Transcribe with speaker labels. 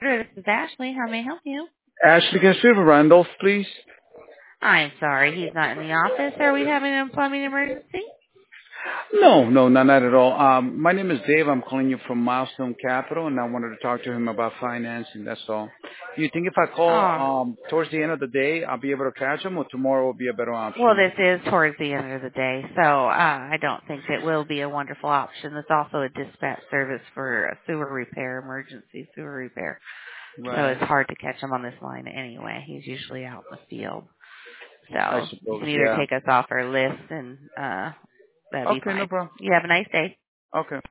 Speaker 1: Water. This is Ashley. How may I help you?
Speaker 2: Ashley, can I speak with Randolph, please?
Speaker 1: I'm sorry, he's not in the office. Are we having a plumbing emergency?
Speaker 2: No, not at all. My name is Dave. I'm calling you from Milestone Capital, and I wanted to talk to him about financing. That's all. Do you think if I
Speaker 1: Oh,
Speaker 2: call towards the end of the day, I'll be able to catch him, or tomorrow will be a better
Speaker 1: well,
Speaker 2: option?
Speaker 1: this is towards the end of the day, so I don't think it will be a wonderful option. It's also a dispatch service for a sewer repair, emergency sewer repair. So
Speaker 2: Right.
Speaker 1: it's hard to catch him on this line anyway. He's usually out in the field.
Speaker 2: I
Speaker 1: So you
Speaker 2: suppose,
Speaker 1: can either
Speaker 2: yeah.
Speaker 1: take us off our list and that'd be
Speaker 2: Okay, no
Speaker 1: fine.
Speaker 2: problem.
Speaker 1: You have a nice day.
Speaker 2: Okay.